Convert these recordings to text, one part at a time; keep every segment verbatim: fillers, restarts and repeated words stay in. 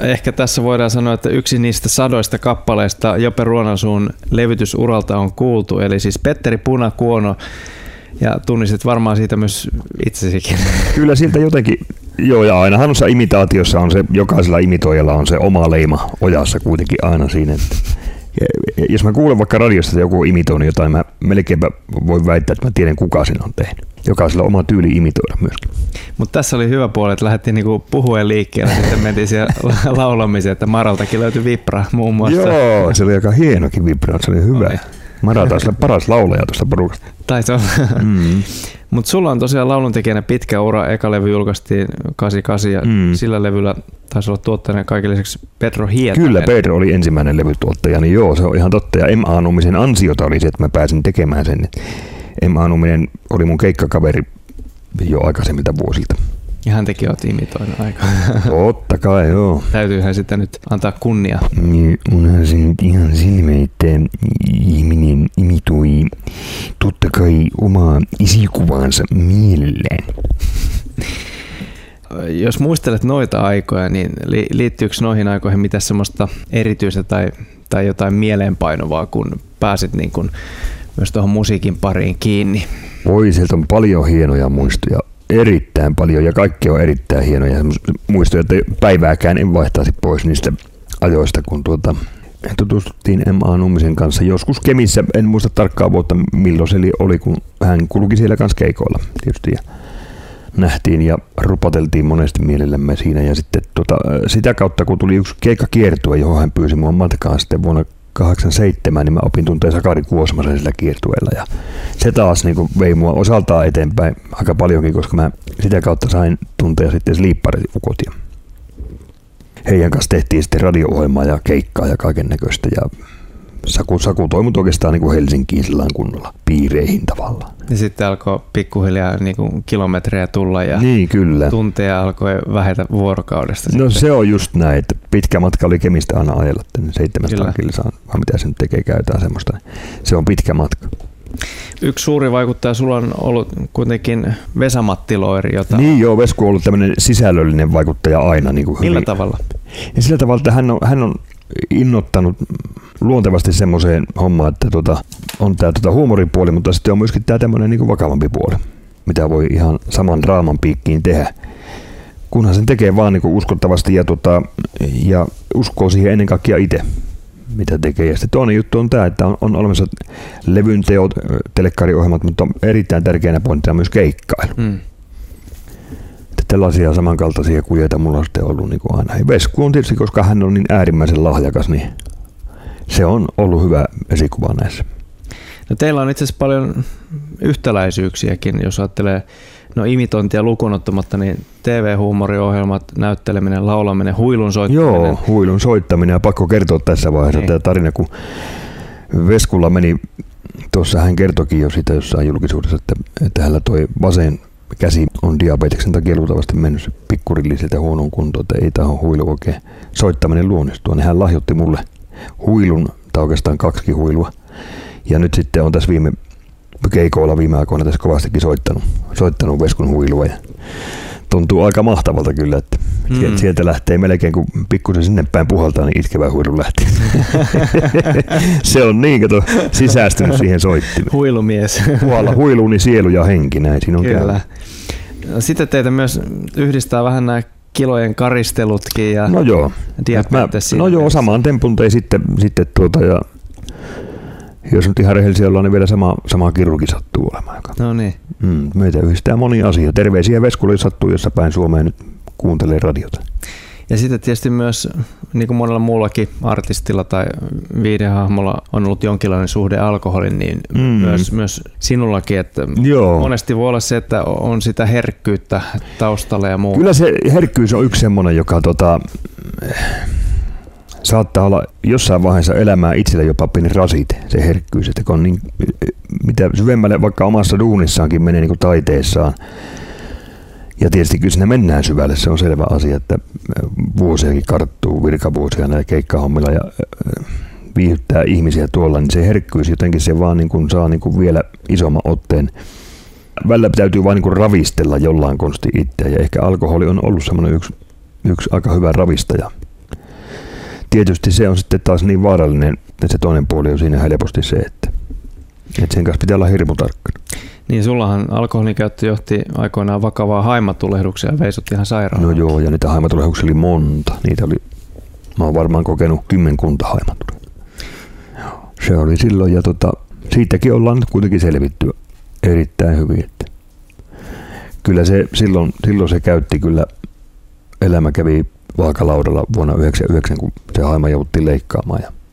ehkä tässä voidaan sanoa, että yksi niistä sadoista kappaleista Jope Ruonansuun levytysuralta on kuultu, eli siis Petteri Punakuono, ja tunnistit varmaan siitä myös itsesikin. Kyllä siltä jotenkin, joo, ja ainahan noissa imitaatiossa on se, jokaisella imitoijalla on se oma leima ojassa kuitenkin aina siinä, että jos mä kuulen vaikka radiosta, että joku on imitoinut jotain, mä melkeinpä voin väittää, että mä tiedän kuka sen on tehnyt. Jokaisella on oma tyyli imitoida myöskin. Mutta tässä oli hyvä puoli, että lähdettiin niinku puhuen liikkeelle, sitten mentiin siellä laulamiseen, että Maraltakin löytyi Vibra muun muassa. Joo, se oli aika hienokin Vibra, se oli hyvä. Oli. Mara taisi olla paras laulaja tuosta porukasta. Taisi olla. Mm. Mutta sulla on tosiaan lauluntekijänä pitkä ura. Eka levy julkaistiin kahdeksankymmentäkahdeksan ja mm. sillä levyllä taisi olla tuottajana kaikille lisäksi Pedro Hietanen. Kyllä, Pedro oli ensimmäinen levytuottaja, niin joo, se on ihan totta. Ja M A Nummisen ansiota oli se, että mä pääsin tekemään sen. M A Numminen oli mun keikkakaveri jo aikaisemmilta vuosilta. Ja hän teki oot imitoinut aika. Totta kai, joo. Täytyyhän sitten nyt antaa kunnia. Niin, onhan se nyt ihan selvä, että ihminen imitoi totta kai omaa esikuvaansa mielellään. Jos muistelet noita aikoja, niin liittyykö noihin aikoihin mitään semmoista erityistä tai, tai jotain mieleenpainuvaa, kun pääsit niin kun myös tuohon musiikin pariin kiinni? Oi, sieltä on paljon hienoja muistoja. Erittäin paljon ja kaikki on erittäin hienoja muistoja, että päivääkään en vaihtaisi pois niistä ajoista, kun tuota, tutustuttiin M A Nummisen kanssa joskus Kemissä. En muista tarkkaa vuotta milloin se oli, kun hän kulki siellä kanssa keikoilla tietysti. Ja nähtiin ja rupateltiin monesti mielellämme siinä. Ja sitten tuota, sitä kautta, kun tuli yksi keikkakiertue, johon hän pyysi mua matkaan sitten vuonna kahdeksankymmentäseitsemän, niin mä opin tuntea Sakari Kuosmasen sillä kiertueella ja se taas niin kuin vei mua osaltaan eteenpäin aika paljonkin, koska mä sitä kautta sain tuntea sitten Sleepari-ukot ja heidän kanssa tehtiin sitten radio-ohjelmaa ja keikkaa ja kaiken näköistä ja Saku, Saku toimut oikeastaan niin kuin Helsinkiin sillä kunnolla piireihin tavallaan. Ja sitten alkoi pikkuhiljaa niin kuin kilometrejä tulla ja niin, kyllä. tunteja alkoi vähetä vuorokaudesta. No sitten. Se on just näin, että pitkä matka oli Kemistä aina ajella, seitsemänsataa kilsaa, vaan mitä se nyt tekee, käytetään semmoista. Se on pitkä matka. Yksi suuri vaikuttaja sulla on ollut kuitenkin Vesa-Matti Loiri. Jota... Niin joo, Vesku on ollut tämmöinen sisällöllinen vaikuttaja aina. Niin kuin Millä hyvin. tavalla? Ja sillä tavalla, että hän on, hän on innottanut luontevasti semmoiseen hommaan, että tota, on tämä tota huumoripuoli, mutta sitten on myöskin tämä tämmöinen niin kuin vakavampi puoli, mitä voi ihan saman draaman piikkiin tehdä. Kunhan sen tekee vaan niin kuin uskottavasti ja, tota, ja uskoo siihen ennen kaikkea itse, mitä tekee. Ja sitten toinen juttu on tämä, että on, on olemassa levyn teot, telekkariohjelmat, mutta erittäin tärkeänä pointtina myös keikkailu. Mm. Tällaisia samankaltaisia kujeita mulla on sitten ollut niin kuin aina. Ja Vesku on tietysti, koska hän on niin äärimmäisen lahjakas, niin se on ollut hyvä esikuva näissä. No teillä on itse asiassa paljon yhtäläisyyksiäkin, jos ajattelee no imitointia lukuun ottamatta, niin T V-huumoriohjelmat, näytteleminen, laulaminen, huilun soittaminen. Joo, huilun soittaminen ja pakko kertoa tässä vaiheessa niin. Tämä tarina, kun Veskulla meni, tuossa hän kertoikin jo sitä jossain julkisuudessa, että, että hänellä toi vasen käsi on diabeteksen takia luultavasti mennyt pikkurilliseltä huonoon kuntoon, että ei tahon huilu oikein soittaminen luonnistua. Niin hän lahjoitti mulle huilun, tai oikeastaan kaksikin huilua. Ja nyt sitten on tässä viime keikoilla viime aikoina tässä kovastikin soittanut, soittanut Veskun huilua. Ja tuntuu aika mahtavalta kyllä, että mm. sieltä lähtee melkein, kun pikkusen sinne päin puhaltaa, niin itkevä huilu lähtee. Se on niin, kato, sisäistynyt siihen soittimeen. Huilumies. Puhalla huilu, niin sielu ja henki, näin siinä on kyllä. Käynyt. Sitten teitä myös yhdistää vähän nämä kilojen karistelutkin ja no joo. diabetes. No joo, samaan tempun tein sitten, sitten tuota ja jos nyt ihan rehellisiä ollaan, niin vielä sama, sama kirurgi sattuu olemaan. No niin. Mm, meitä yhdistää moni asia. Terveisiä Veskulle sattuu, jossa päin Suomeen nyt kuuntelee radiota. Ja sitten tietysti myös, niin kuin monella muullakin artistilla tai viihdehahmolla on ollut jonkinlainen suhde alkoholin, niin mm. myös, myös sinullakin. Että monesti voi olla se, että on sitä herkkyyttä taustalla ja muuta. Kyllä se herkkyys on yksi semmoinen, joka tota, saattaa olla jossain vaiheessa elämää itsellä jopa pieni rasite, se herkkyys. Että kun on niin, mitä syvemmälle vaikka omassa duunissaankin menee niin kuin taiteessaan, ja tietysti kyllä siinä mennään syvälle, se on selvä asia, että vuosiakin karttuu virkavuosia näillä keikkahommilla ja viihdyttää ihmisiä tuolla, niin se herkkyys jotenkin se vaan niin kuin saa niin kuin vielä isomman otteen. Välillä täytyy vaan niin kuin ravistella jollain konsti itseä ja ehkä alkoholi on ollut semmoinen yksi, yksi aika hyvä ravistaja tietysti se on sitten taas niin vaarallinen, että se toinen puoli on siinä helposti se, että, että sen kanssa pitää olla hirmu tarkkana. Niin sullahan alkoholin käyttö johti aikoinaan vakavaa haimatulehduksia ja veisut ihan sairaalaan. No joo, ja niitä haimatulehduksia oli monta. Niitä oli, mä oon varmaan kokenut kymmenkunta haimatulehduksia. Se oli silloin, ja tota, siitäkin ollaan nyt kuitenkin selvitty erittäin hyvin. Että kyllä se silloin, silloin se käytti kyllä, elämä kävi vaakalaudalla vuonna yhdeksänkymmentäyhdeksän, kun se haima jouduttiin leikkaamaan. Ja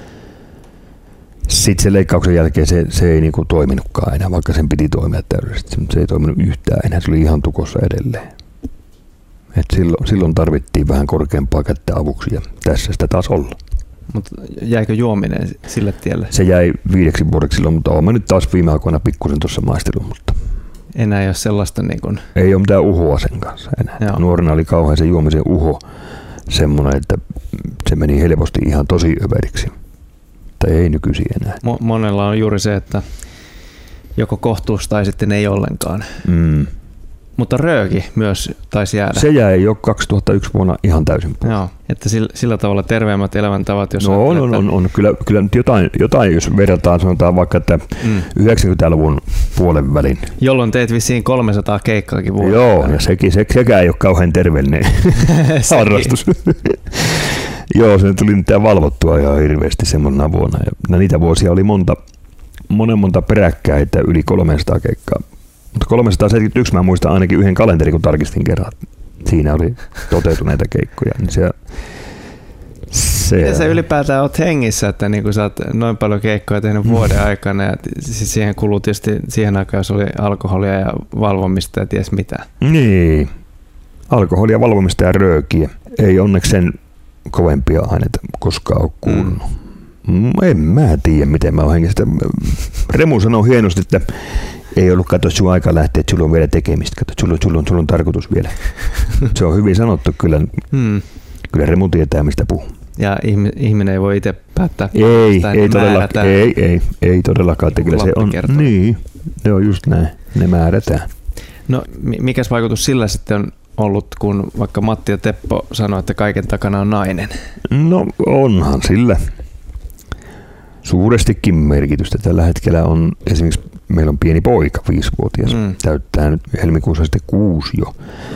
sitten sen leikkauksen jälkeen se, se ei niinku toiminutkaan enää, vaikka sen piti toimia täydellisesti. Se ei toiminut yhtään enää, se oli ihan tukossa edelleen. Et silloin, silloin tarvittiin vähän korkeampaa kättä avuksi ja tässä sitä taas olla. Mutta jäikö juominen sille tielle? Se jäi viideksi vuodeksi silloin, mutta olen nyt taas viime aikoina pikkusen tuossa maistellut. Mutta enää ei ole sellaista niin kuin... Ei ole mitään uhoa sen kanssa enää. Joo. Nuorena oli kauhean se juomisen uho semmoinen, että se meni helposti ihan tosi överiksi. Tai ei nykyisin enää. Mo- monella on juuri se, että joko kohtuus tai sitten ei ollenkaan. Mm. Mutta rööki myös taisi jäädä. Se jäi jo kaksituhattayksi vuonna ihan täysin pois. Joo, että sillä, sillä tavalla terveemmät elämäntavat, jos no on, on, on, on. Kyllä, kyllä nyt jotain, jotain, jos verrataan, sanotaan vaikka, että mm. yhdeksänkymmentäluvun puolen välin. Jolloin teet vissiin kolmesataa keikkaakin vuonna. Joo, ja sekin, se, sekään ei ole kauhean terveellinen harrastus. Joo, se tuli niitä valvottua ihan hirveästi semmoisena vuonna. Ja no, niitä vuosia oli monta, monen monta peräkkäin, että yli kolmesataa keikkaa. Mutta kolmesataaseitsemänkymmentäyksi mä muistan ainakin yhden kalenterin, kun tarkistin kerran. Siinä oli toteutuneita keikkoja. Niin se, se, Miten sä ylipäätään oot hengissä, että niin kun sä oot noin paljon keikkoja tehnyt vuoden aikana ja siis siihen kuluu tietysti siihen aikaan, jos oli alkoholia ja valvomista ja ties mitä. Niin, alkoholia, valvomista ja röökiä. Ei onneksi sen kovempia aineita koskaan ole kuulunut. Mm. En mä tiedä, miten mä oon hengissä. Remu sanoi hienosti, että ei ollut, katso, sun aika lähteä, että sulla on vielä tekemistä. Katso, sulla, sulla, on, sulla on tarkoitus vielä. Se on hyvin sanottu. Kyllä, hmm. kyllä Remu tietää, mistä puhuu. Ja ihminen ei voi itse päättää. Ei, sitä, ei, todellakaan, ei, ei, ei todellakaan. Kyllä se on, niin, ne on just näin. Ne määrätään. No, mikäs vaikutus sillä sitten on ollut, kun vaikka Matti ja Teppo sanoi, että kaiken takana on nainen? No onhan sillä suurestikin merkitystä. Tällä hetkellä on esimerkiksi, meillä on pieni poika, viisivuotias, mm. täyttää nyt helmikuussa sitten kuusi jo,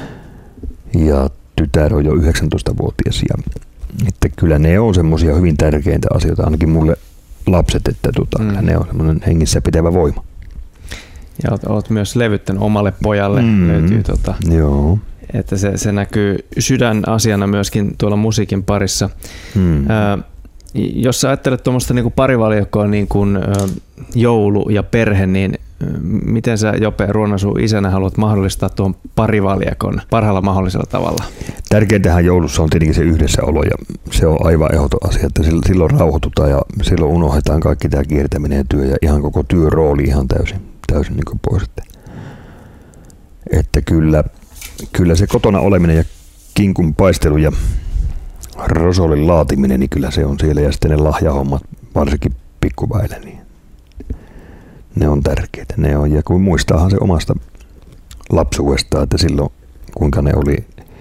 ja tytär on jo yhdeksäntoistavuotias. Ja, että kyllä ne on semmoisia hyvin tärkeitä asioita, ainakin mulle lapset, että tuota, mm. ne on semmoinen hengissä pitävä voima. Ja oot, oot myös levyttänyt omalle pojalle, mm. löytyy tota, joo. Että se, se näkyy sydänasiana myöskin tuolla musiikin parissa. Mm. Ää, jos sä ajattelet tuommoista niin kuin parivaljakkoa, niin kuin ä, joulu ja perhe, niin ä, miten sä, Jope Ruonansuu isänä, haluat mahdollistaa tuon parivaljakon parhaalla mahdollisella tavalla? Tärkeintähän joulussa on tietenkin se yhdessäolo, ja se on aivan ehdoton asia, että silloin rauhoitutaan ja silloin unohdetaan kaikki tämä kiertäminen ja työ ja ihan koko työrooli ihan täysin, täysin niin kuin pois. Että, että kyllä, kyllä se kotona oleminen ja kinkun paistelu ja rosolin laatiminen, niin kyllä se on siellä, ja sitten ne lahjahommat, varsinkin pikkuväille, niin ne on tärkeitä. Ne on, ja kun muistaahan se omasta lapsuudestaan, että silloin kuinka ne oli,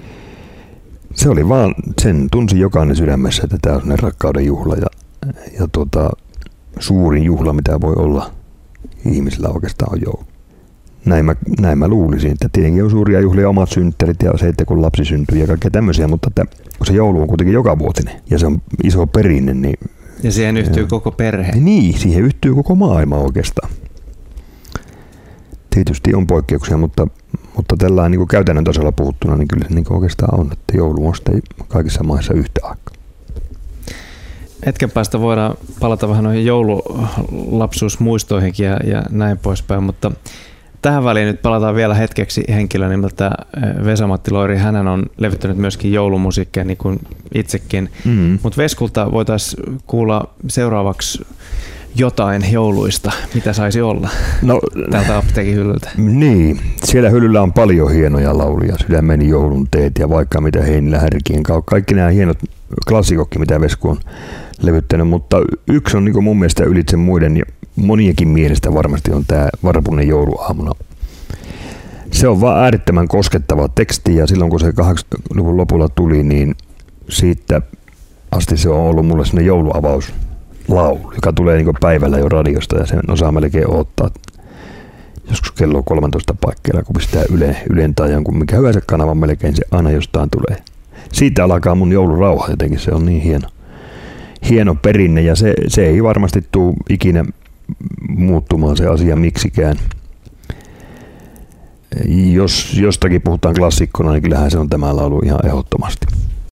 se oli vaan, sen tunsi jokainen sydämessä, että tämä on sellainen rakkauden juhla, ja, ja tota, suurin juhla, mitä voi olla ihmisillä oikeastaan on joulu. Näin mä, näin mä luulisin, että tietenkin on suuria juhlia, omat synttärit ja se, että kun lapsi syntyy ja kaikkea tämmöisiä, mutta että kun se joulu on kuitenkin jokavuotinen ja se on iso perinne. Niin, ja siihen yhtyy ja, koko perhe. Niin, siihen yhtyy koko maailma oikeastaan. Tietysti on poikkeuksia, mutta, mutta tällä niin kuin käytännön tasolla puhuttuna, niin kyllä se niin oikeastaan on, että joulu on sitten kaikissa maissa yhtä aikaa. Hetken päästä voidaan palata vähän noihin joululapsuusmuistoihinkin ja, ja näin poispäin, mutta tähän väliin nyt palataan vielä hetkeksi henkilö nimeltä Vesa-Matti Loiri. Hänhän on levittänyt myöskin joulumusiikkia niin kuin itsekin. Mm-hmm. Mutta Veskulta voitaisiin kuulla seuraavaksi jotain jouluista. Mitä saisi olla no, täältä apteekin hyllyltä? Niin, siellä hyllyllä on paljon hienoja lauluja. Sydämeni joulun teet ja vaikka mitä Heinillä härkien kautta. Kaikki nämä hienot klassikokki, mitä Vesku on levyttänyt, mutta yksi on niin kuin mun mielestä ylitse muiden ja monienkin mielestä varmasti on tämä Varpunen jouluaamuna. Se on vaan äärettömän koskettava teksti ja silloin kun se kahdeksankymmentäluvun lopulla tuli, niin siitä asti se on ollut mulle sellainen jouluavauslaulu, joka tulee niin päivällä jo radiosta ja sen osaa melkein odottaa. Joskus kello kolmetoista paikkeilla, kun pistää Yle, Ylen tai jonkun mikä hyvänsä kanavan melkein, se aina jostain tulee. Siitä alkaa mun joulurauha jotenkin, se on niin hieno, hieno perinne ja se, se ei varmasti tule ikinä muuttumaan se asia miksikään. Jos jostakin puhutaan klassikkona, niin kyllähän se on tämä laulu ihan ehdottomasti.